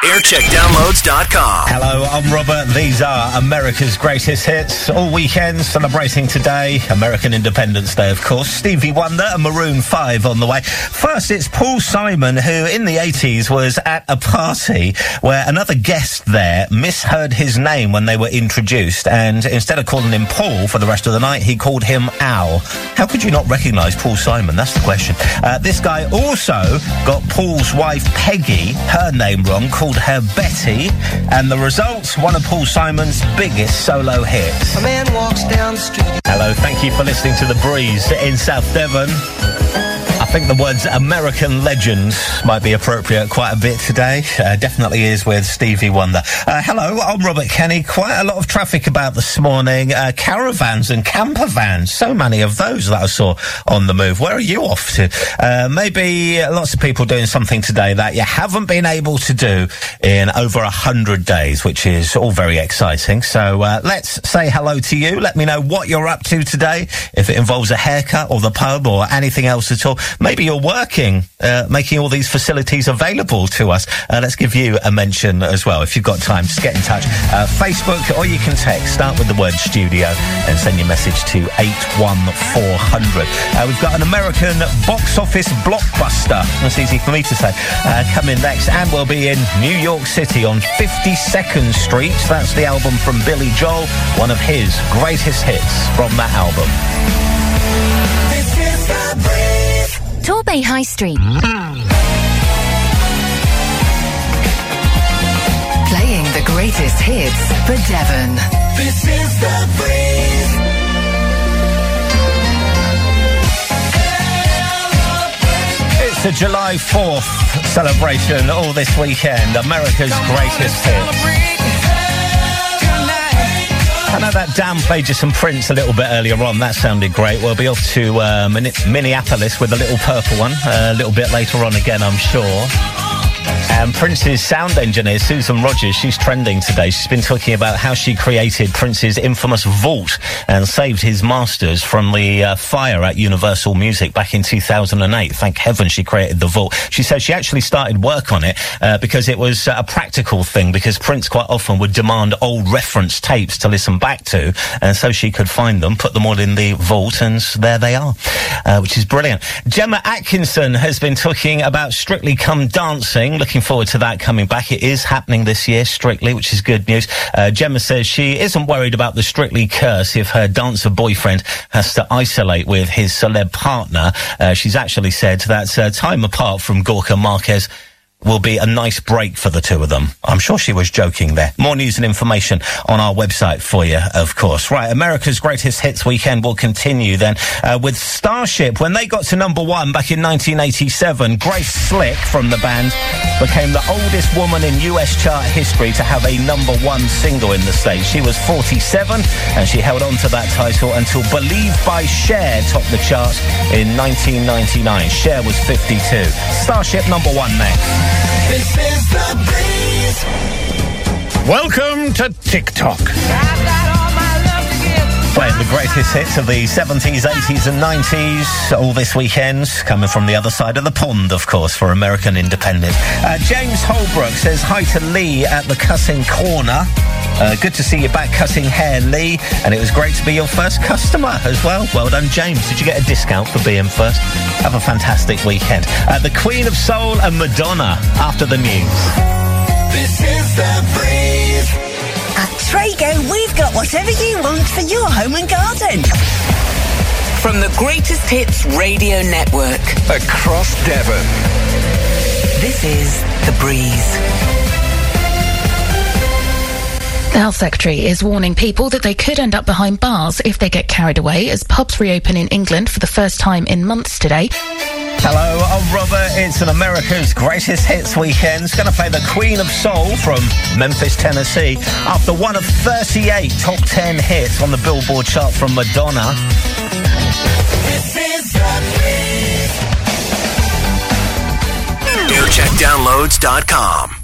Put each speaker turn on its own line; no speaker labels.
Aircheckdownloads.com.
Hello, I'm Robert. These are America's greatest hits. All weekend celebrating today. American Independence Day, of course. Stevie Wonder and Maroon 5 on the way. First, it's Paul Simon, who in the 80s was at a party where another guest there misheard his name when they were introduced, and instead of calling him Paul for the rest of the night, he called him Al. How could you not recognise Paul Simon? That's the question. This guy also got Paul's wife Peggy, her name wrong, called her Betty, and the results, one of Paul Simon's biggest solo hits.
A man walks down the street.
Hello, thank you for listening to The Breeze in South Devon. I think the words American legends might be appropriate quite a bit today. Definitely is with Stevie Wonder. Hello, I'm Robert Kenny. Quite a lot of traffic about this morning. Caravans and camper vans. So many of those that I saw on the move. Where are you off to? Maybe lots of people doing something today that you haven't been able to do in over 100 days, which is all very exciting. So let's say hello to you. Let me know what you're up to today, if it involves a haircut or the pub or anything else at all. Maybe you're working, making all these facilities available to us. Let's give you a mention as well. If you've got time, just get in touch. Facebook, or you can text. Start with the word studio and send your message to 81400. We've got an American box office blockbuster, that's easy for me to say, coming next. And we'll be in New York City on 52nd Street. That's the album from Billy Joel, one of his greatest hits from that album.
This is The Breeze. Torbay High Street.
Playing the greatest hits for Devon.
This is The Breeze.
It's the July 4th celebration all this weekend. America's greatest hits. I know that Dan played you some Prince a little bit earlier on. That sounded great. We'll be off to Minneapolis with a little purple one a little bit later on again, I'm sure. And Prince's sound engineer, Susan Rogers, she's trending today. She's been talking about how she created Prince's infamous vault and saved his masters from the fire at Universal Music back in 2008. Thank heaven she created the vault. She says she actually started work on it because it was a practical thing, because Prince quite often would demand old reference tapes to listen back to, and so she could find them, put them all in the vault, and there they are, which is brilliant. Gemma Atkinson has been talking about Strictly Come Dancing. Looking forward to that coming back. It is happening this year, Strictly, which is good news. Gemma says she isn't worried about the Strictly curse if her dancer boyfriend has to isolate with his celeb partner. She's actually said that time apart from Gorka Marquez will be a nice break for the two of them. I'm sure she was joking there. More news and information on our website for you, of course. Right, America's Greatest Hits weekend will continue then with Starship. When they got to number one back in 1987, Grace Slick from the band became the oldest woman in US chart history to have a number one single in the States. She was 47 and she held on to that title until Believe by Cher topped the charts in 1999. Cher was 52. Starship number one next.
This is The Breeze.
Welcome to TikTok. Playing the greatest hits of the 70s, 80s and 90s all this weekend, coming from the other side of the pond, of course, for American independence. James Holbrook says hi to Lee at the Cutting Corner. Good to see you back cutting hair, Lee, and it was great to be your first customer as well. Well done, James. Did you get a discount for being first? Have a fantastic weekend. The Queen of Soul and Madonna after the news.
This is The Breeze.
At Trago, we've got whatever you want for your home and garden.
From the Greatest Hits Radio Network.
Across Devon.
This is The Breeze.
The Health Secretary is warning people that they could end up behind bars if they get carried away as pubs reopen in England for the first time in months today.
Hello, I'm Robert. It's an America's Greatest Hits weekend. It's going to play the Queen of Soul from Memphis, Tennessee, after one of 38 top 10 hits on the Billboard chart from Madonna.
This is The Breeze.
Aircheckdownloads.com.